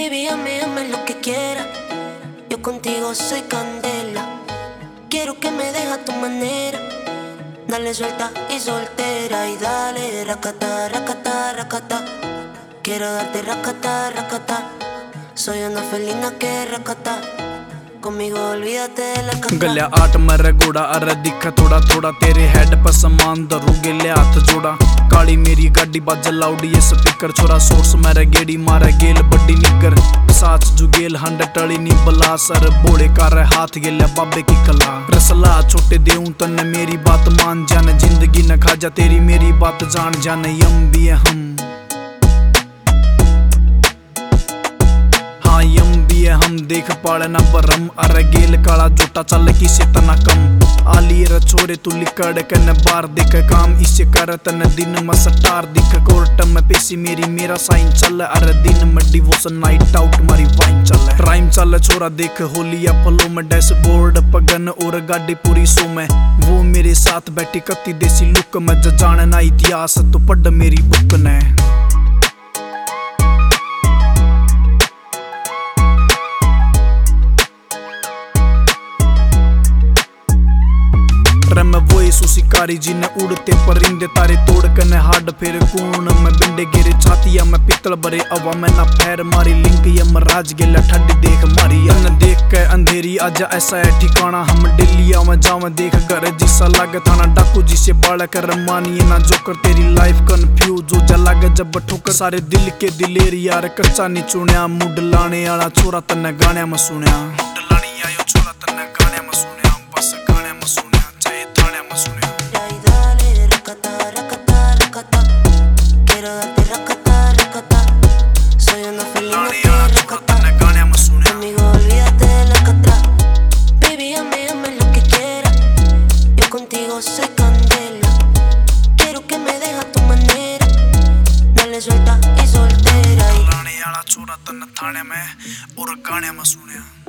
Baby, ame lo que quiera. Yo contigo soy candela. Quiero que me dejes a tu manera. Dale suelta y soltera. Y dale racata, racata, racata. Quiero darte racata, racata. Soy una felina que racata. Conmigo olvídate de la cata. गल्या आठ मेरे गोड़ा अरे दिखा थोड़ा थोड़ा तेरे head पर सामान धरू गेले हाथ जोड़ा काली मेरी गाड़ी बाजा लाउडी ये स्पीकर छोरा सोर्स मेरे गेड़ी मारे गेल बड्डी निकर साच जुगेल हंड टली नी बला सर बोले कर हाथ गेले बाबे की कला रसला छोटे देऊं तन्ने मेरी बात मान जाने जिंदगी न खा जा तेरी मेरी बात जान जाने यम भी है हम यम भी है हम देख पाड़े ना परम अरे गेल काला जोटा चल किसे तना कम आली रे छोरे तू लिकड़ कन बार देख काम इसे कर तन दिन में सटार दिख कोर्ट में पेशी मेरी मेरा साइन चल अरे दिन में डिवोर्स नाइट आउट मारी वाइन चल राइम चल छोरा देख होलिया फलो में डैशबोर्ड पगन और गाड़ी पूरी सो में वो मेरे साथ बैठी कत्ती देसी लुक में जानना इतिहास तो पढ़ मेरी बुक ने मैं वो सो शिकारी जिन्हें उड़ते परिंदे तारे तोड़ कने हाड फेर कून में बिंडे गिरे छातिया में पित्तल भरे अवा में ना पैर मारी लिंक ये मराज गेला ठंडी देख मारी अन देख के अंधेरी आजा ऐसा है ठिकाना हम दिल्लिया में जाव देख घर जिसा लागे थाना डाकू जिसे बाड़ा कर मानिए ना जोकर तेरी लाइफ कन्फ्यूज हो जा लागे जब ठोकर सारे दिल के दिलेर यार कच्चा नी चुनिया मुड लाने वाला छोरा तन्ने गाने में सुनिया मुड लानी आयो छोरा तन्ने गाने में सुनिया बस गाने में सुनिया Contigo soy candela. Quiero que me dejes a tu manera. Dale suelta y soltera. लाने वाला छोरा तन थाने में और गाने में सुनिया।